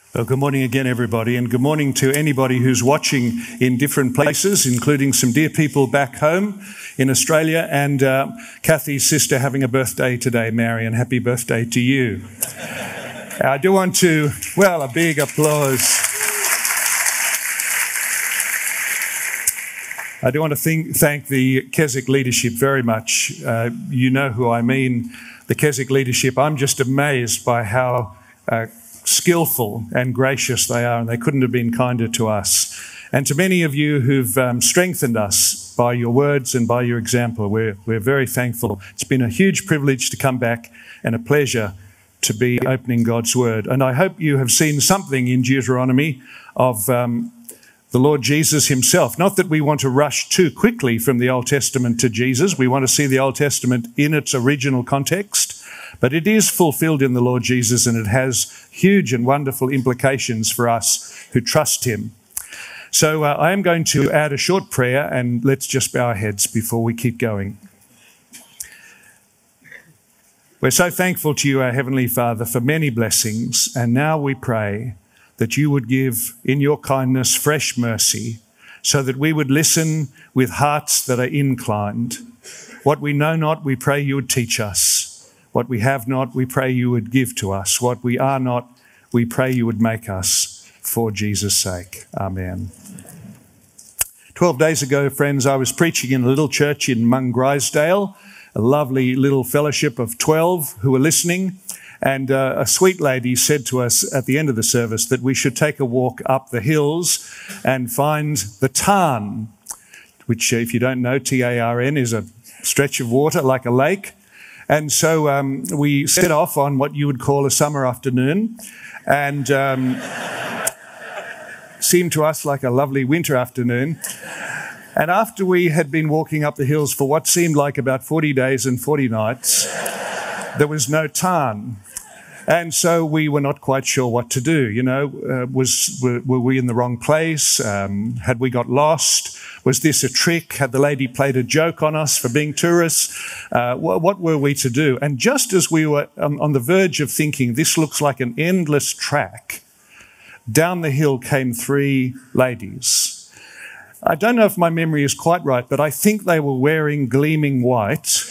Well, good morning again, everybody, and good morning to anybody who's watching in different places, including some dear people back home in Australia, and Kathy's sister having a birthday today, Marion. Happy birthday to you. I do want to, a big applause. I do want to thank the Keswick leadership very much. You know who I mean, the Keswick leadership. I'm just amazed by how skillful and gracious they are, and they couldn't have been kinder to us. And to many of you who've strengthened us by your words and by your example, we're very thankful. It's been a huge privilege to come back and a pleasure to be opening God's Word. And I hope you have seen something in Deuteronomy of the Lord Jesus himself. Not that we want to rush too quickly from the Old Testament to Jesus. We want to see the Old Testament in its original context. But it is fulfilled in the Lord Jesus, and it has huge and wonderful implications for us who trust him. So I am going to add a short prayer, and let's just bow our heads before we keep going. We're so thankful to you, our Heavenly Father, for many blessings, and now we pray that you would give in your kindness fresh mercy so that we would listen with hearts that are inclined. What we know not, we pray you would teach us. What we have not, we pray you would give to us. What we are not, we pray you would make us for Jesus' sake. Amen. 12 days ago, friends, I was preaching in a little church in Mungrisdale, a lovely little fellowship of 12 who were listening. And a sweet lady said to us at the end of the service that we should take a walk up the hills and find the Tarn, which, if you don't know, Tarn is a stretch of water like a lake. And so we set off on what you would call a summer afternoon, and seemed to us like a lovely winter afternoon. And after we had been walking up the hills for what seemed like about 40 days and 40 nights, there was no Tarn. And so we were not quite sure what to do. You know, were we in the wrong place? Had we got lost? Was this a trick? Had the lady played a joke on us for being tourists? What were we to do? And just as we were on the verge of thinking, this looks like an endless track, down the hill came three ladies. I don't know if my memory is quite right, but I think they were wearing gleaming white.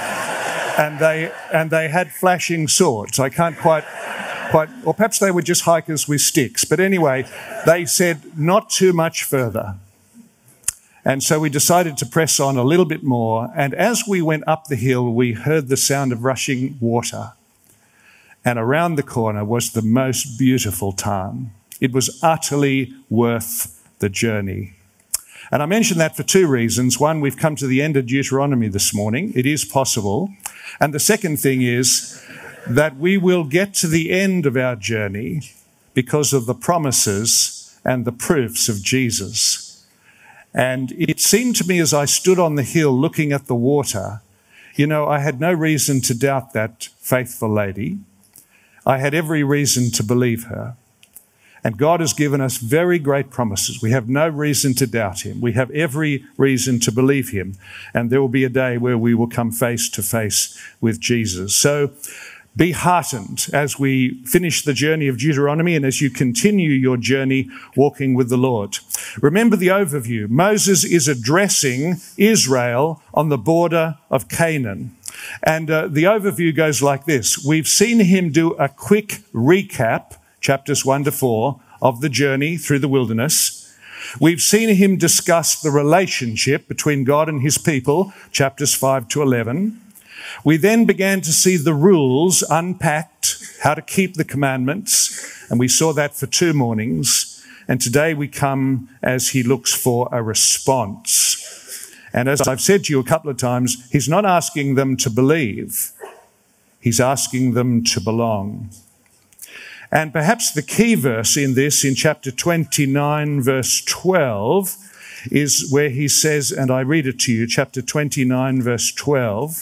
And they had flashing swords. I can't quite, or perhaps they were just hikers with sticks. But anyway, they said, not too much further. And so we decided to press on a little bit more. And as we went up the hill, we heard the sound of rushing water. And around the corner was the most beautiful Tarn. It was utterly worth the journey. And I mention that for two reasons. One, we've come to the end of Deuteronomy this morning. It is possible. And the second thing is that we will get to the end of our journey because of the promises and the proofs of Jesus. And it seemed to me as I stood on the hill looking at the water, you know, I had no reason to doubt that faithful lady. I had every reason to believe her. And God has given us very great promises. We have no reason to doubt him. We have every reason to believe him. And there will be a day where we will come face to face with Jesus. So be heartened as we finish the journey of Deuteronomy and as you continue your journey walking with the Lord. Remember the overview. Moses is addressing Israel on the border of Canaan. And the overview goes like this. We've seen him do a quick recap, chapters 1 to 4, of the journey through the wilderness. We've seen him discuss the relationship between God and his people, chapters 5 to 11. We then began to see the rules unpacked, how to keep the commandments, and we saw that for 2 mornings. And today we come as he looks for a response. And as I've said to you a couple of times, he's not asking them to believe. He's asking them to belong. And perhaps the key verse in this, in chapter 29, verse 12, is where he says, and I read it to you, chapter 29, verse 12,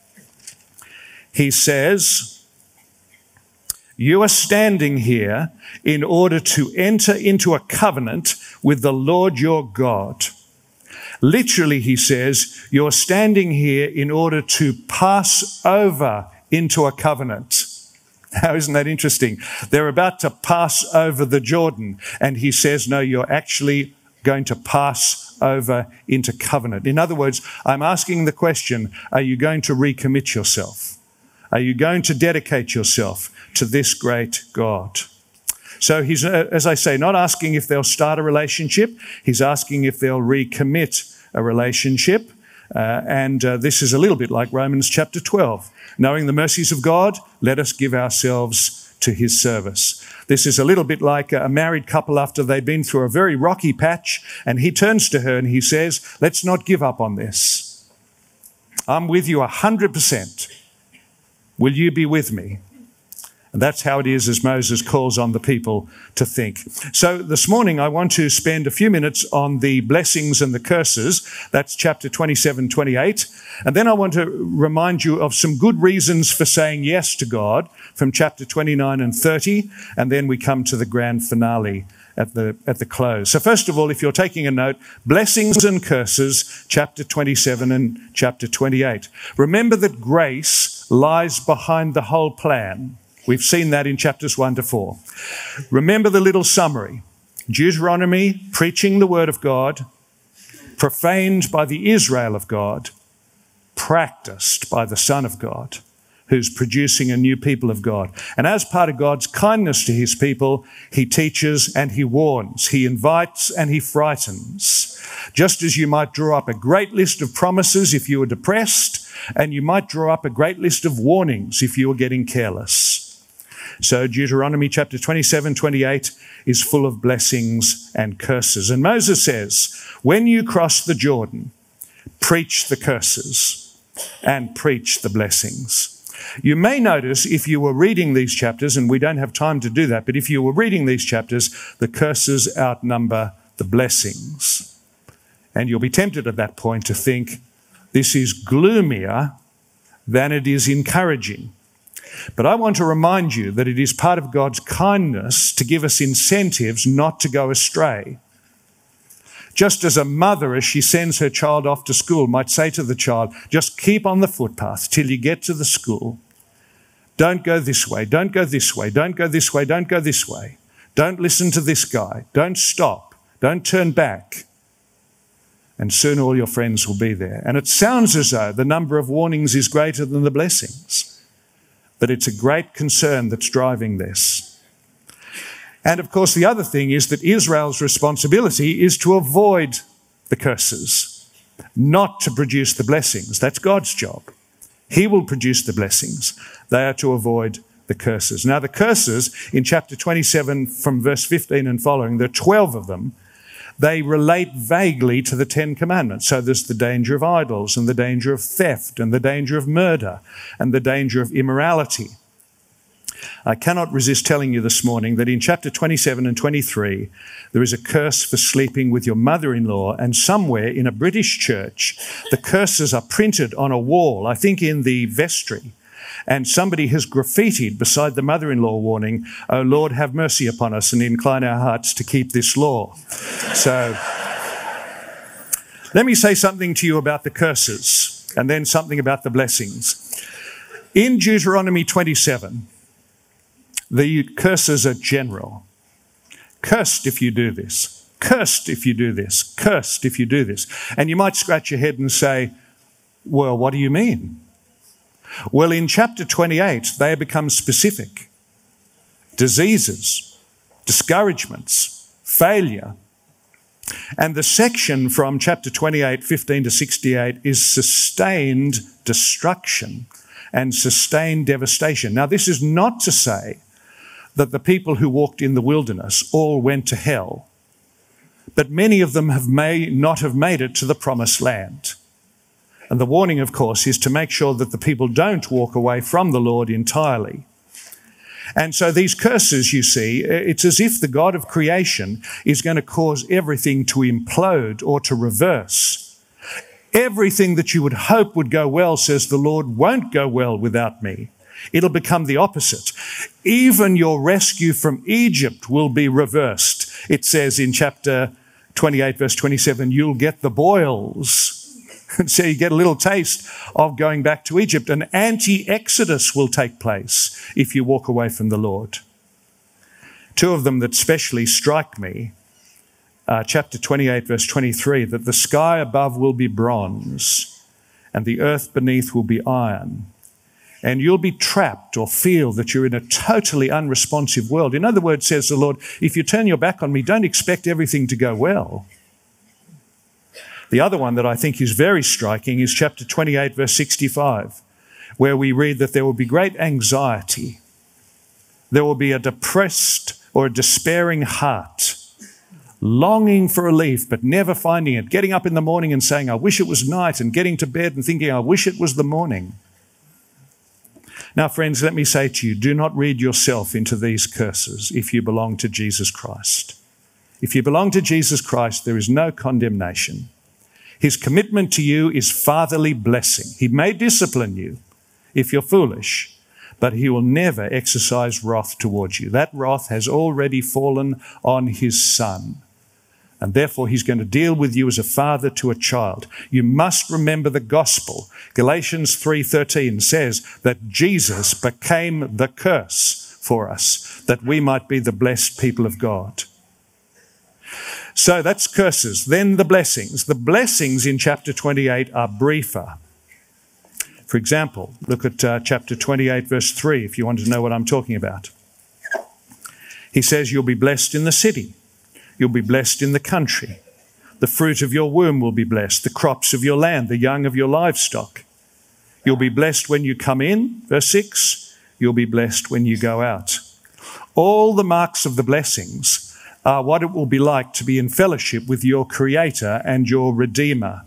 he says, you are standing here in order to enter into a covenant with the Lord your God. Literally, he says, you're standing here in order to pass over into a covenant. Now, isn't that interesting? They're about to pass over the Jordan, and he says, no, you're actually going to pass over into covenant. In other words, I'm asking the question, are you going to recommit yourself? Are you going to dedicate yourself to this great God? So he's, as I say, not asking if they'll start a relationship. He's asking if they'll recommit a relationship. And this is a little bit like Romans chapter 12. Knowing the mercies of God, let us give ourselves to his service. This is a little bit like a married couple after they've been through a very rocky patch, and he turns to her and he says, let's not give up on this. I'm with you 100%. Will you be with me? And that's how it is as Moses calls on the people to think. So this morning I want to spend a few minutes on the blessings and the curses. That's chapter 27, 28. And then I want to remind you of some good reasons for saying yes to God from chapter 29 and 30. And then we come to the grand finale at the close. So first of all, if you're taking a note, blessings and curses, chapter 27 and chapter 28. Remember that grace lies behind the whole plan. We've seen that in chapters 1 to 4. Remember the little summary. Deuteronomy, preaching the word of God, profaned by the Israel of God, practiced by the Son of God, who's producing a new people of God. And as part of God's kindness to his people, he teaches and he warns, he invites and he frightens. Just as you might draw up a great list of promises if you were depressed, and you might draw up a great list of warnings if you were getting careless. So Deuteronomy chapter 27, 28 is full of blessings and curses. And Moses says, when you cross the Jordan, preach the curses and preach the blessings. You may notice if you were reading these chapters, and we don't have time to do that, but if you were reading these chapters, the curses outnumber the blessings. And you'll be tempted at that point to think, this is gloomier than it is encouraging. But I want to remind you that it is part of God's kindness to give us incentives not to go astray. Just as a mother, as she sends her child off to school, might say to the child, just keep on the footpath till you get to the school. Don't go this way, don't go this way, don't go this way, don't go this way. Don't listen to this guy. Don't stop. Don't turn back. And soon all your friends will be there. And it sounds as though the number of warnings is greater than the blessings. But it's a great concern that's driving this. And of course, the other thing is that Israel's responsibility is to avoid the curses, not to produce the blessings. That's God's job. He will produce the blessings. They are to avoid the curses. Now, the curses in chapter 27 from verse 15 and following, there are 12 of them. They relate vaguely to the 10 Commandments. So there's the danger of idols and the danger of theft and the danger of murder and the danger of immorality. I cannot resist telling you this morning that in chapter 27 and 23, there is a curse for sleeping with your mother-in-law, and somewhere in a British church, the curses are printed on a wall, I think in the vestry. And somebody has graffitied beside the mother-in-law warning, "Oh Lord, have mercy upon us and incline our hearts to keep this law." So let me say something to you about the curses and then something about the blessings. In Deuteronomy 27, the curses are general. Cursed if you do this. Cursed if you do this. Cursed if you do this. And you might scratch your head and say, well, what do you mean? Well, in chapter 28, they become specific. Diseases, discouragements, failure. And the section from chapter 28, 15 to 68 is sustained destruction and sustained devastation. Now, this is not to say that the people who walked in the wilderness all went to hell, but many of them may not have made it to the promised land. And the warning, of course, is to make sure that the people don't walk away from the Lord entirely. And so these curses, you see, it's as if the God of creation is going to cause everything to implode or to reverse. Everything that you would hope would go well, says the Lord, won't go well without me. It'll become the opposite. Even your rescue from Egypt will be reversed. It says in chapter 28, verse 27, you'll get the boils. So you get a little taste of going back to Egypt. An anti-exodus will take place if you walk away from the Lord. Two of them that specially strike me, chapter 28, verse 23, that the sky above will be bronze and the earth beneath will be iron. And you'll be trapped or feel that you're in a totally unresponsive world. In other words, says the Lord, if you turn your back on me, don't expect everything to go well. The other one that I think is very striking is chapter 28, verse 65, where we read that there will be great anxiety. There will be a depressed or a despairing heart, longing for relief but never finding it, getting up in the morning and saying, I wish it was night, and getting to bed and thinking, I wish it was the morning. Now, friends, let me say to you, do not read yourself into these curses if you belong to Jesus Christ. If you belong to Jesus Christ, there is no condemnation. His commitment to you is fatherly blessing. He may discipline you if you're foolish, but he will never exercise wrath towards you. That wrath has already fallen on his Son. And therefore, he's going to deal with you as a father to a child. You must remember the gospel. Galatians 3:13 says that Jesus became the curse for us, that we might be the blessed people of God. So that's curses. Then the blessings. The blessings in chapter 28 are briefer. For example, look at chapter 28, verse 3, if you want to know what I'm talking about. He says, you'll be blessed in the city. You'll be blessed in the country. The fruit of your womb will be blessed, the crops of your land, the young of your livestock. You'll be blessed when you come in, verse 6. You'll be blessed when you go out. All the marks of the blessings are what it will be like to be in fellowship with your Creator and your Redeemer.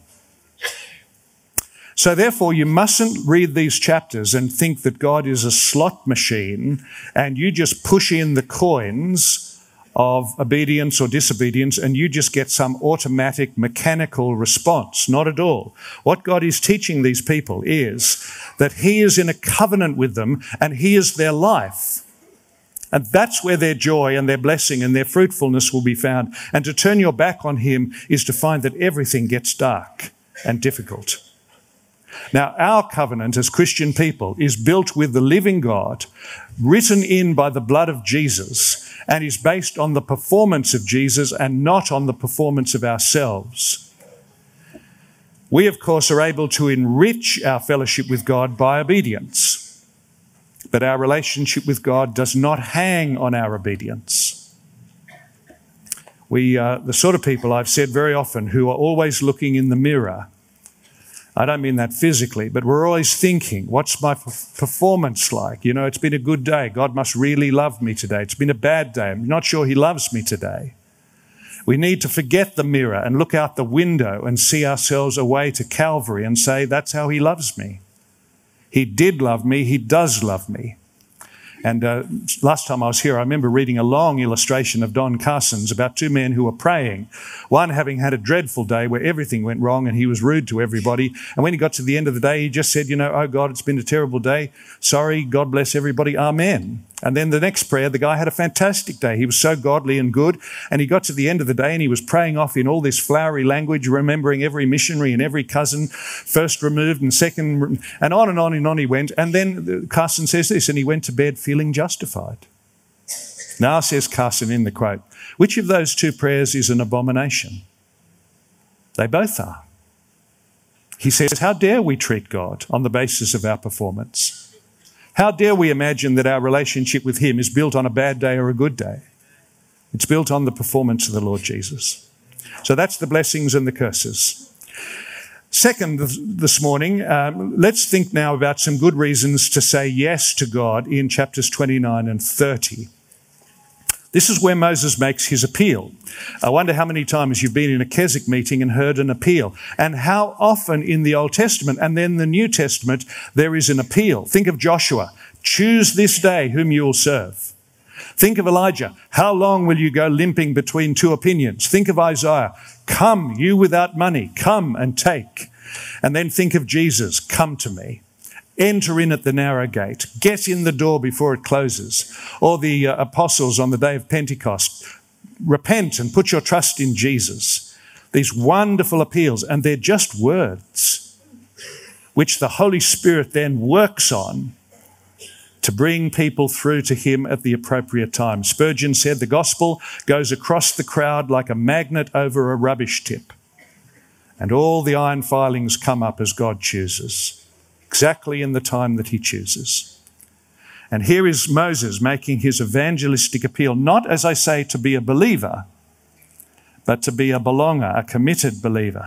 So therefore, you mustn't read these chapters and think that God is a slot machine and you just push in the coins of obedience or disobedience and you just get some automatic mechanical response. Not at all. What God is teaching these people is that he is in a covenant with them and he is their life. And that's where their joy and their blessing and their fruitfulness will be found. And to turn your back on him is to find that everything gets dark and difficult. Now, our covenant as Christian people is built with the living God, written in by the blood of Jesus, and is based on the performance of Jesus and not on the performance of ourselves. We, of course, are able to enrich our fellowship with God by obedience, but our relationship with God does not hang on our obedience. We are the sort of people, I've said very often, who are always looking in the mirror. I don't mean that physically, but we're always thinking, what's my performance like? You know, it's been a good day. God must really love me today. It's been a bad day. I'm not sure he loves me today. We need to forget the mirror and look out the window and see ourselves away to Calvary and say, that's how he loves me. He did love me. He does love me. And last time I was here, I remember reading a long illustration of Don Carson's about two men who were praying, one having had a dreadful day where everything went wrong and he was rude to everybody. And when he got to the end of the day, he just said, you know, oh God, it's been a terrible day. Sorry, God bless everybody. Amen. And then the next prayer, the guy had a fantastic day. He was so godly and good. And he got to the end of the day and he was praying off in all this flowery language, remembering every missionary and every cousin, first removed and second, and on and on and on he went. And then Carson says this, and he went to bed feeling justified. Now, says Carson in the quote, which of those two prayers is an abomination? They both are. He says, how dare we treat God on the basis of our performance? How dare we imagine that our relationship with him is built on a bad day or a good day? It's built on the performance of the Lord Jesus. So that's the blessings and the curses. Second, this morning, let's think now about some good reasons to say yes to God in chapters 29 and 30. This is where Moses makes his appeal. I wonder how many times you've been in a Keswick meeting and heard an appeal, and how often in the Old Testament and then the New Testament there is an appeal. Think of Joshua. Choose this day whom you will serve. Think of Elijah. How long will you go limping between two opinions? Think of Isaiah. Come, you without money, come and take. And then think of Jesus. Come to me. Enter in at the narrow gate. Get in the door before it closes. Or the apostles on the day of Pentecost. Repent and put your trust in Jesus. These wonderful appeals, and they're just words which the Holy Spirit then works on to bring people through to him at the appropriate time. Spurgeon said the gospel goes across the crowd like a magnet over a rubbish tip, and all the iron filings come up as God chooses, exactly in the time that he chooses. And here is Moses making his evangelistic appeal, not, as I say, to be a believer, but to be a belonger, a committed believer.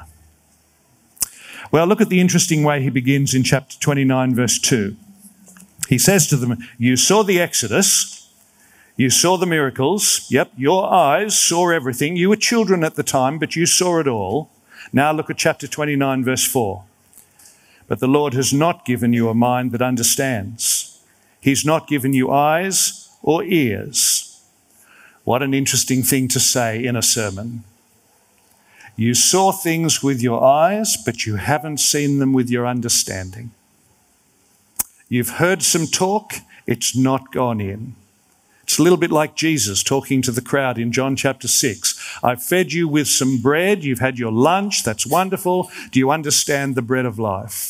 Well, look at the interesting way he begins in chapter 29, verse 2. He says to them, you saw the Exodus, you saw the miracles, yep, your eyes saw everything. You were children at the time, but you saw it all. Now look at chapter 29, verse 4. But the Lord has not given you a mind that understands. He's not given you eyes or ears. What an interesting thing to say in a sermon. You saw things with your eyes, but you haven't seen them with your understanding. You've heard some talk, it's not gone in. It's a little bit like Jesus talking to the crowd in John chapter 6. I've fed you with some bread, you've had your lunch, that's wonderful. Do you understand the bread of life?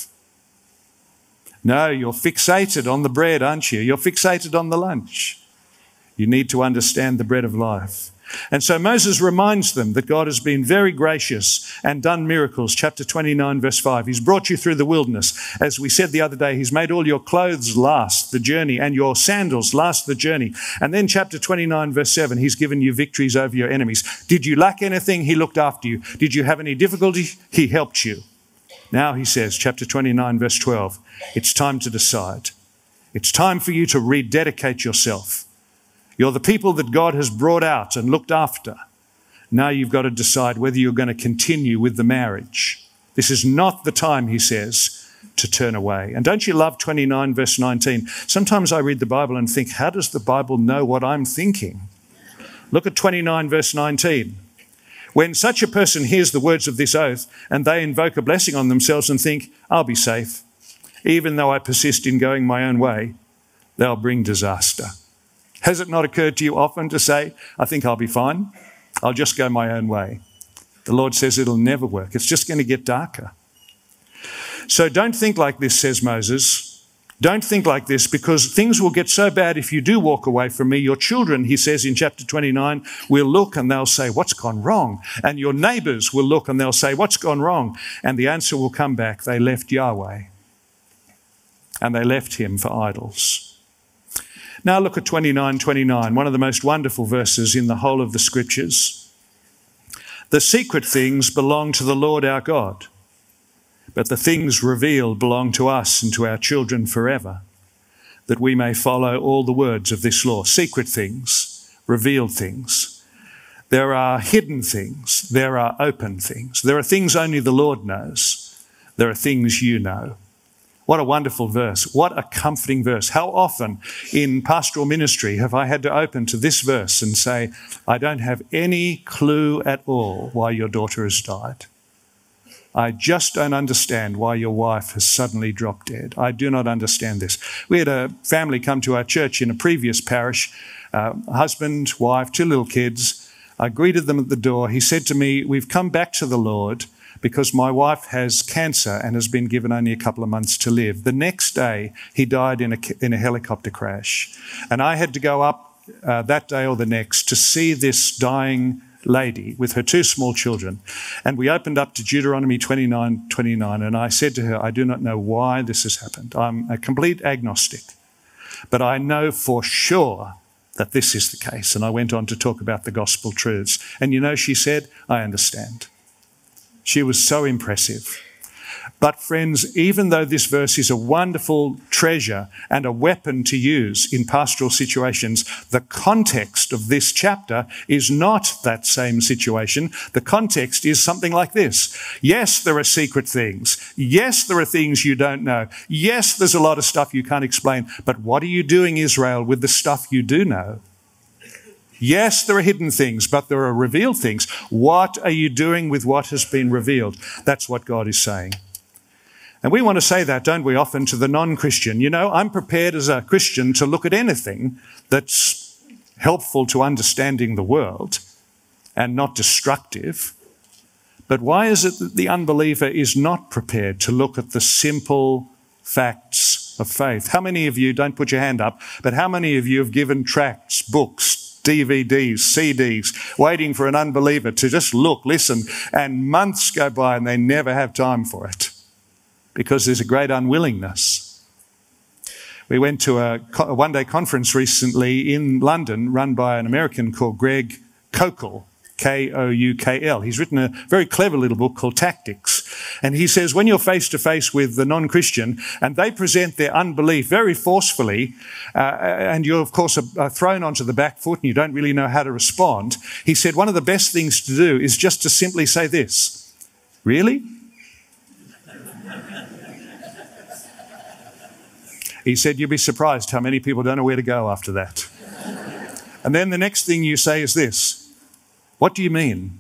No, you're fixated on the bread, aren't you? You're fixated on the lunch. You need to understand the bread of life. And so Moses reminds them that God has been very gracious and done miracles. Chapter 29, verse 5. He's brought you through the wilderness. As we said the other day, he's made all your clothes last the journey and your sandals last the journey. And then chapter 29, verse 7, he's given you victories over your enemies. Did you lack anything? He looked after you. Did you have any difficulty? He helped you. Now he says, chapter 29, verse 12, it's time to decide. It's time for you to rededicate yourself. You're the people that God has brought out and looked after. Now you've got to decide whether you're going to continue with the marriage. This is not the time, he says, to turn away. And don't you love 29 verse 19? Sometimes I read the Bible and think, how does the Bible know what I'm thinking? Look at 29 verse 19. When such a person hears the words of this oath and they invoke a blessing on themselves and think, I'll be safe, even though I persist in going my own way, they'll bring disaster. Has it not occurred to you often to say, I think I'll be fine, I'll just go my own way? The Lord says it'll never work. It's just going to get darker. So don't think like this, says Moses. Don't think like this, because things will get so bad if you do walk away from me. Your children, he says in chapter 29, will look and they'll say, what's gone wrong? And your neighbours will look and they'll say, what's gone wrong? And the answer will come back, they left Yahweh and they left him for idols. Now look at 29:29, one of the most wonderful verses in the whole of the scriptures. The secret things belong to the Lord our God, but the things revealed belong to us and to our children forever, that we may follow all the words of this law. Secret things, revealed things. There are hidden things. There are open things. There are things only the Lord knows. There are things you know. What a wonderful verse. What a comforting verse. How often in pastoral ministry have I had to open to this verse and say, I don't have any clue at all why your daughter has died. I just don't understand why your wife has suddenly dropped dead. I do not understand this. We had a family come to our church in a previous parish, husband, wife, 2 little kids. I greeted them at the door. He said to me, we've come back to the Lord because my wife has cancer and has been given only a couple of months to live. The next day, he died in a helicopter crash. And I had to go up that day or the next to see this dying lady with her 2 small children. And we opened up to Deuteronomy 29:29, and I said to her, I do not know why this has happened. I'm a complete agnostic, but I know for sure that this is the case. And I went on to talk about the gospel truths. And you know, she said, I understand. She was so impressive. But friends, even though this verse is a wonderful treasure and a weapon to use in pastoral situations, the context of this chapter is not that same situation. The context is something like this. Yes, there are secret things. Yes, there are things you don't know. Yes, there's a lot of stuff you can't explain. But what are you doing, Israel, with the stuff you do know? Yes, there are hidden things, but there are revealed things. What are you doing with what has been revealed? That's what God is saying. And we want to say that, don't we, often to the non-Christian. You know, I'm prepared as a Christian to look at anything that's helpful to understanding the world and not destructive. But why is it that the unbeliever is not prepared to look at the simple facts of faith? How many of you, don't put your hand up, but how many of you have given tracts, books, DVDs, CDs, waiting for an unbeliever to just look, listen, and months go by and they never have time for it because there's a great unwillingness? We went to a one-day conference recently in London run by an American called Greg Koukl, Koukl. He's written a very clever little book called Tactics. And he says when you're face to face with the non-Christian and they present their unbelief very forcefully, and you're of course thrown onto the back foot and you don't really know how to respond, he said one of the best things to do is just to simply say this: really? He said you'll be surprised how many people don't know where to go after that. And then the next thing you say is this: what do you mean?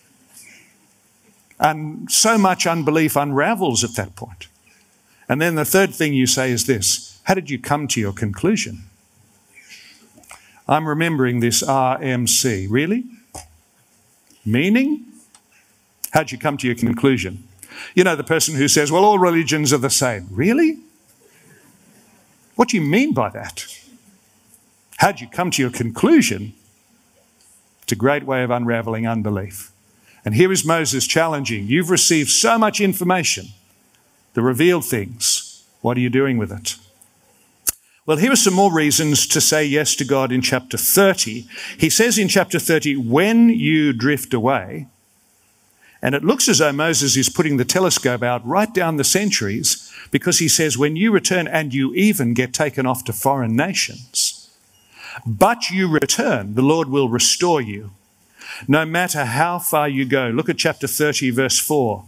And so much unbelief unravels at that point. And then the third thing you say is this: how did you come to your conclusion? I'm remembering this RMC. Really? Meaning? How did you come to your conclusion? You know, the person who says, well, all religions are the same. Really? What do you mean by that? How did you come to your conclusion? It's a great way of unraveling unbelief. And here is Moses challenging. You've received so much information, the revealed things. What are you doing with it? Well, here are some more reasons to say yes to God in chapter 30. He says in chapter 30, when you drift away, and it looks as though Moses is putting the telescope out right down the centuries, because he says, when you return and you even get taken off to foreign nations, but you return, the Lord will restore you, no matter how far you go. Look at chapter 30, verse 4.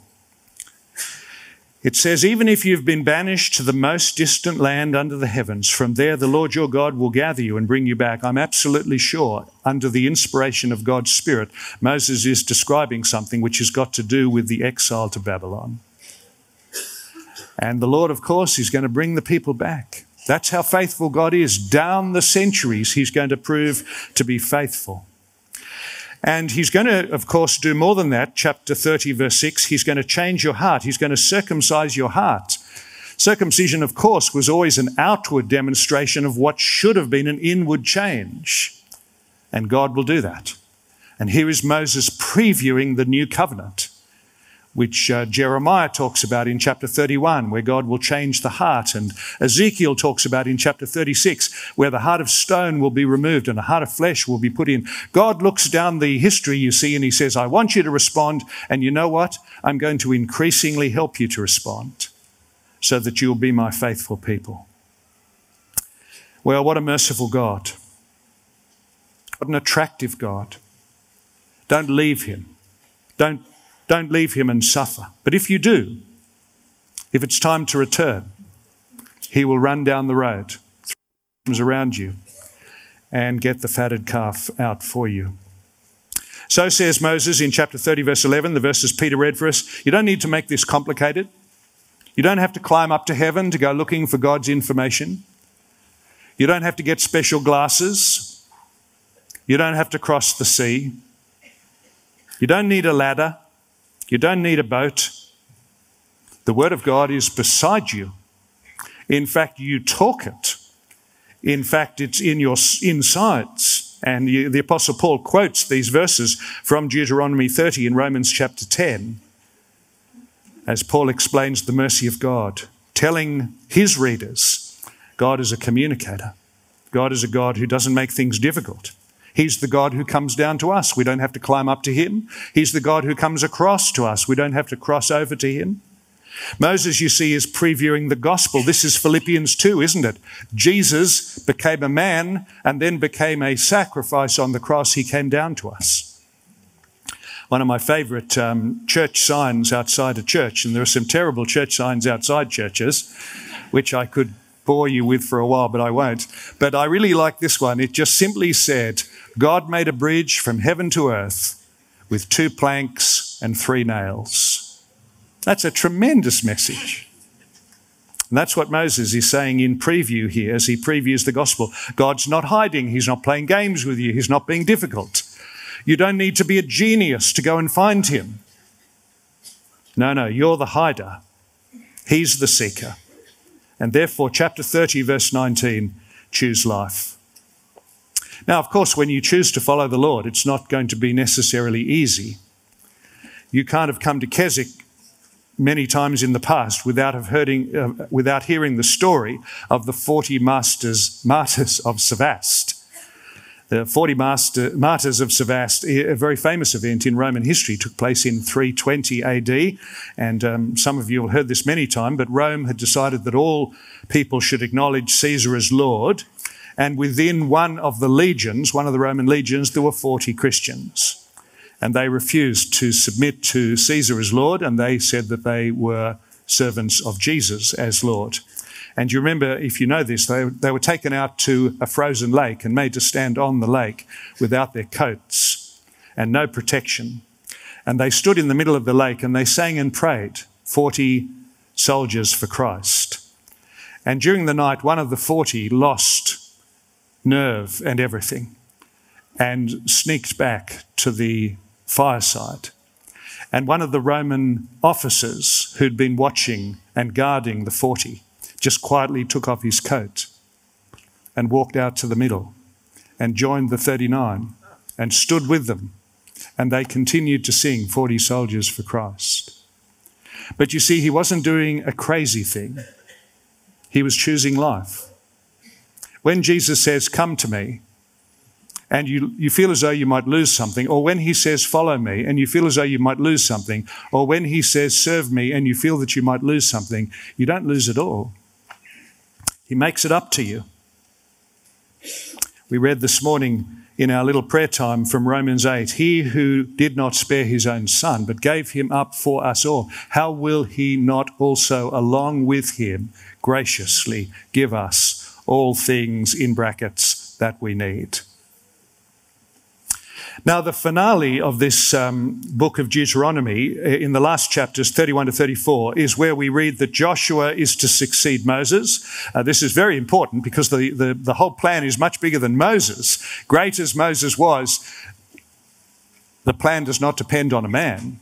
It says, even if you've been banished to the most distant land under the heavens, from there the Lord your God will gather you and bring you back. I'm absolutely sure, under the inspiration of God's Spirit, Moses is describing something which has got to do with the exile to Babylon. And the Lord, of course, is going to bring the people back. That's how faithful God is. Down the centuries, he's going to prove to be faithful. And he's going to, of course, do more than that. Chapter 30, verse 6, he's going to change your heart. He's going to circumcise your heart. Circumcision, of course, was always an outward demonstration of what should have been an inward change. And God will do that. And here is Moses previewing the new covenant, which Jeremiah talks about in chapter 31, where God will change the heart, and Ezekiel talks about in chapter 36, where the heart of stone will be removed and a heart of flesh will be put in. God looks down the history, you see, and he says, I want you to respond, and you know what? I'm going to increasingly help you to respond so that you'll be my faithful people. Well, what a merciful God. What an attractive God. Don't leave him. Don't leave him and suffer. But if you do, if it's time to return, he will run down the road, throw arms around you, and get the fatted calf out for you. So says Moses in chapter 30, verse 11, the verses Peter read for us. You don't need to make this complicated. You don't have to climb up to heaven to go looking for God's information. You don't have to get special glasses. You don't have to cross the sea. You don't need a ladder. You don't need a boat. The Word of God is beside you. In fact, you talk it. In fact, it's in your insides. And the Apostle Paul quotes these verses from Deuteronomy 30 in Romans chapter 10, as Paul explains the mercy of God, telling his readers, God is a communicator. God is a God who doesn't make things difficult. He's the God who comes down to us. We don't have to climb up to him. He's the God who comes across to us. We don't have to cross over to him. Moses, you see, is previewing the gospel. This is Philippians 2, isn't it? Jesus became a man and then became a sacrifice on the cross. He came down to us. One of my favourite church signs outside a church, and there are some terrible church signs outside churches, which I could bore you with for a while, but I won't. But I really like this one. It just simply said, God made a bridge from heaven to earth with 2 planks and 3 nails. That's a tremendous message. And that's what Moses is saying in preview here as he previews the gospel. God's not hiding. He's not playing games with you. He's not being difficult. You don't need to be a genius to go and find him. No, you're the hider. He's the seeker. And therefore, chapter 30, verse 19, choose life. Now, of course, when you choose to follow the Lord, it's not going to be necessarily easy. You can't have come to Keswick many times in the past without hearing the story of the 40 martyrs of Sevaste. The 40 martyrs of Sevaste, a very famous event in Roman history, took place in 320 AD. And some of you have heard this many times, but Rome had decided that all people should acknowledge Caesar as Lord. And within one of the Roman legions, there were 40 Christians. And they refused to submit to Caesar as Lord, and they said that they were servants of Jesus as Lord. And you remember, if you know this, they were taken out to a frozen lake and made to stand on the lake without their coats and no protection. And they stood in the middle of the lake and they sang and prayed, 40 soldiers for Christ. And during the night, one of the 40 lost nerve and everything and sneaked back to the fireside. And one of the Roman officers who'd been watching and guarding the 40 just quietly took off his coat and walked out to the middle and joined the 39 and stood with them. And they continued to sing 40 soldiers for Christ. But you see, he wasn't doing a crazy thing. He was choosing life. When Jesus says, come to me, and you feel as though you might lose something, or when he says, follow me, and you feel as though you might lose something, or when he says, serve me, and you feel that you might lose something, you don't lose it all. He makes it up to you. We read this morning in our little prayer time from Romans 8, he who did not spare his own son, but gave him up for us all, how will he not also, along with him, graciously give us all things, in brackets, that we need? Now, the finale of this book of Deuteronomy, in the last chapters, 31 to 34, is where we read that Joshua is to succeed Moses. This is very important because the whole plan is much bigger than Moses. Great as Moses was, the plan does not depend on a man.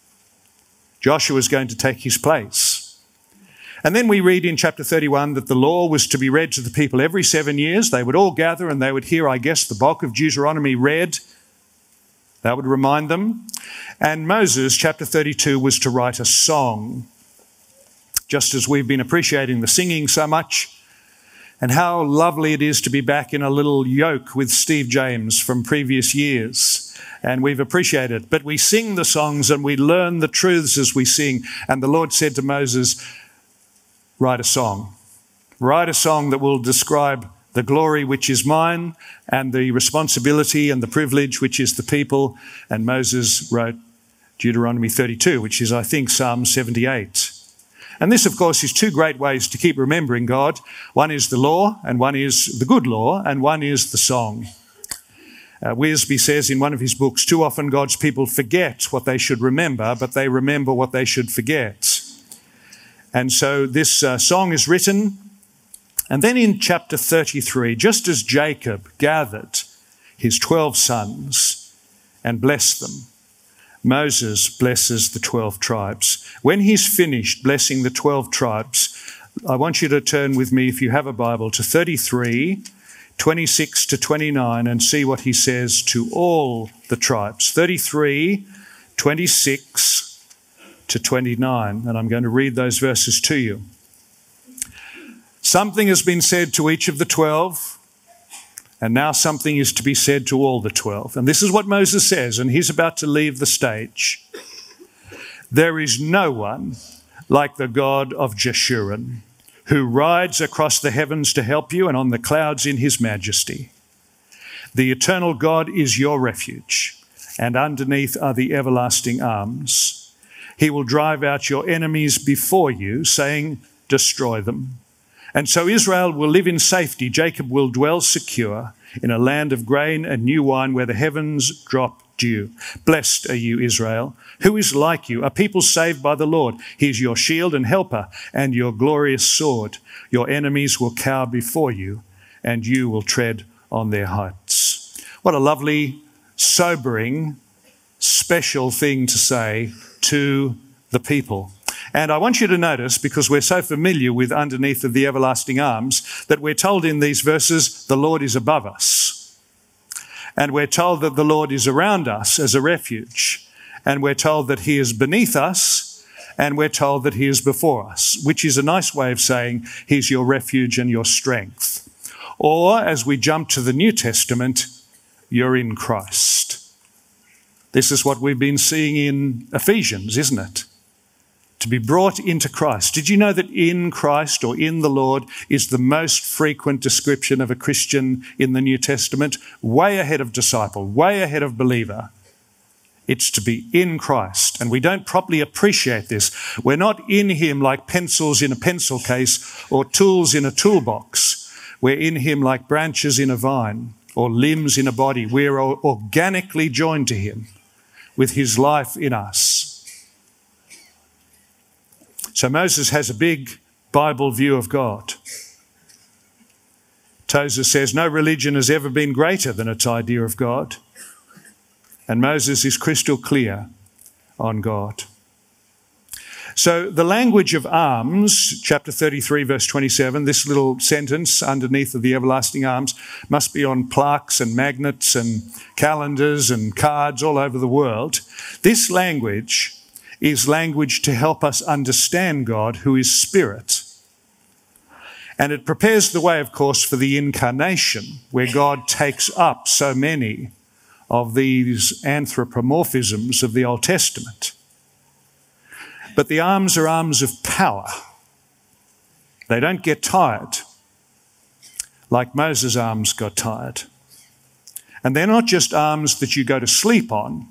Joshua is going to take his place. And then we read in chapter 31 that the law was to be read to the people every 7 years. They would all gather and they would hear, I guess, the bulk of Deuteronomy read. That would remind them. And Moses, chapter 32, was to write a song. Just as we've been appreciating the singing so much, and how lovely it is to be back in a little yoke with Steve James from previous years. And we've appreciated it. But we sing the songs and we learn the truths as we sing. And the Lord said to Moses, write a song. Write a song that will describe the glory which is mine and the responsibility and the privilege which is the people. And Moses wrote Deuteronomy 32, which is, I think, Psalm 78. And this, of course, is two great ways to keep remembering God. One is the law, and one is the good law, and one is the song. Wiersbe says in one of his books, too often God's people forget what they should remember, but they remember what they should forget. And so this song is written. And then in chapter 33, just as Jacob gathered his 12 sons and blessed them, Moses blesses the 12 tribes. When he's finished blessing the 12 tribes, I want you to turn with me, if you have a Bible, to 33, 26 to 29, and see what he says to all the tribes. 33, 26 to 29, and I'm going to read those verses to you. Something has been said to each of the 12, and now something is to be said to all the 12. And this is what Moses says, and he's about to leave the stage. There is no one like the God of Jeshurun, who rides across the heavens to help you and on the clouds in his majesty. The eternal God is your refuge, and underneath are the everlasting arms. He will drive out your enemies before you, saying, destroy them. And so Israel will live in safety. Jacob will dwell secure in a land of grain and new wine where the heavens drop dew. Blessed are you, Israel. Who is like you? A people saved by the Lord. He is your shield and helper and your glorious sword. Your enemies will cower before you and you will tread on their heights. What a lovely, sobering, special thing to say to the people. And I want you to notice, because we're so familiar with underneath of the everlasting arms, that we're told in these verses, the Lord is above us. And we're told that the Lord is around us as a refuge. And we're told that he is beneath us. And we're told that he is before us, which is a nice way of saying he's your refuge and your strength. Or, as we jump to the New Testament, you're in Christ. This is what we've been seeing in Ephesians, isn't it? To be brought into Christ. Did you know that in Christ or in the Lord is the most frequent description of a Christian in the New Testament? Way ahead of disciple, way ahead of believer. It's to be in Christ. And we don't properly appreciate this. We're not in him like pencils in a pencil case or tools in a toolbox. We're in him like branches in a vine or limbs in a body. We're organically joined to him with his life in us. So Moses has a big Bible view of God. Tozer says, no religion has ever been greater than its idea of God. And Moses is crystal clear on God. So the language of arms, chapter 33, verse 27, this little sentence underneath of the everlasting arms must be on plaques and magnets and calendars and cards all over the world. This language is language to help us understand God, who is spirit. And it prepares the way, of course, for the incarnation, where God takes up so many of these anthropomorphisms of the Old Testament. But the arms are arms of power. They don't get tired, like Moses' arms got tired. And they're not just arms that you go to sleep on.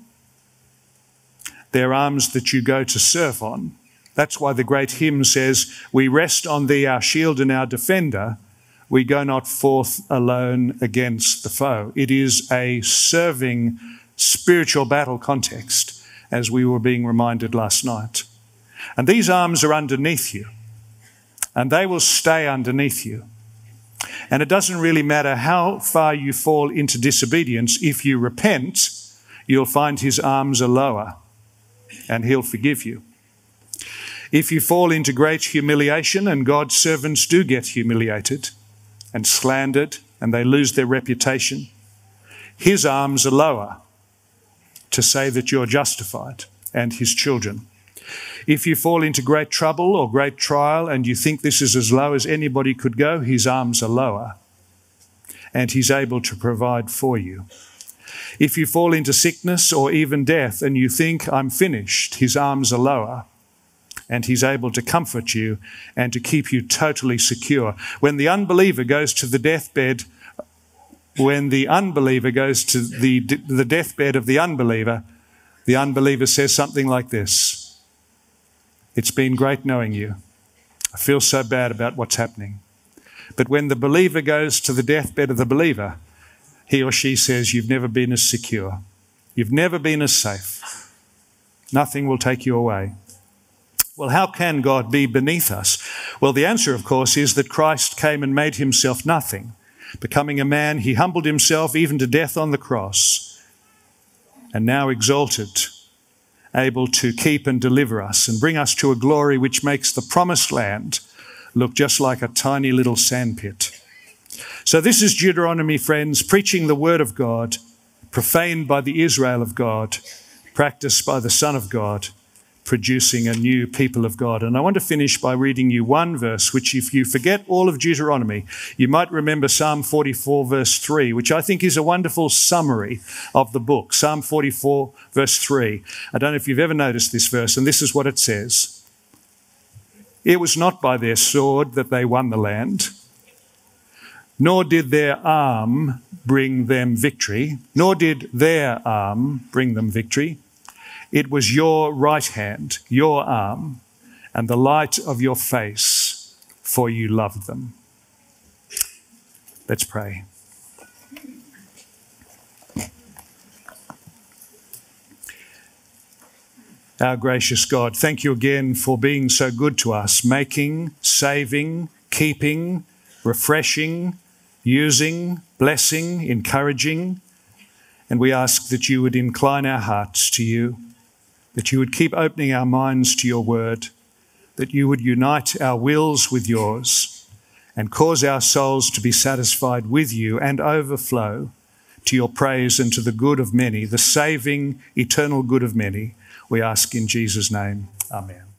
They're arms that you go to surf on. That's why the great hymn says, we rest on thee, our shield and our defender. We go not forth alone against the foe. It is a serving spiritual battle context, as we were being reminded last night. And these arms are underneath you, and they will stay underneath you. And it doesn't really matter how far you fall into disobedience. If you repent, you'll find his arms are lower, and he'll forgive you. If you fall into great humiliation, and God's servants do get humiliated and slandered, and they lose their reputation, his arms are lower to say that you're justified and his children. If you fall into great trouble or great trial and you think this is as low as anybody could go, his arms are lower and he's able to provide for you. If you fall into sickness or even death and you think, I'm finished, his arms are lower and he's able to comfort you and to keep you totally secure. When the unbeliever goes to the deathbed, when the unbeliever goes to the deathbed of the unbeliever says something like this: it's been great knowing you. I feel so bad about what's happening. But when the believer goes to the deathbed of the believer, he or she says, you've never been as secure. You've never been as safe. Nothing will take you away. Well, how can God be beneath us? Well, the answer, of course, is that Christ came and made himself nothing. Becoming a man, he humbled himself even to death on the cross, and now exalted, able to keep and deliver us and bring us to a glory which makes the promised land look just like a tiny little sandpit. So this is Deuteronomy, friends, preaching the word of God, profaned by the Israel of God, practiced by the Son of God, producing a new people of God. And I want to finish by reading you one verse, which if you forget all of Deuteronomy, you might remember Psalm 44, verse 3, which I think is a wonderful summary of the book. Psalm 44, verse 3. I don't know if you've ever noticed this verse, and this is what it says. It was not by their sword that they won the land, nor did their arm bring them victory, nor did their arm bring them victory. It was your right hand, your arm, and the light of your face, for you loved them. Let's pray. Our gracious God, thank you again for being so good to us, making, saving, keeping, refreshing, using, blessing, encouraging. And we ask that you would incline our hearts to you. that you would keep opening our minds to your word, that you would unite our wills with yours and cause our souls to be satisfied with you and overflow to your praise and to the good of many, the saving, eternal good of many. We ask in Jesus' name. Amen.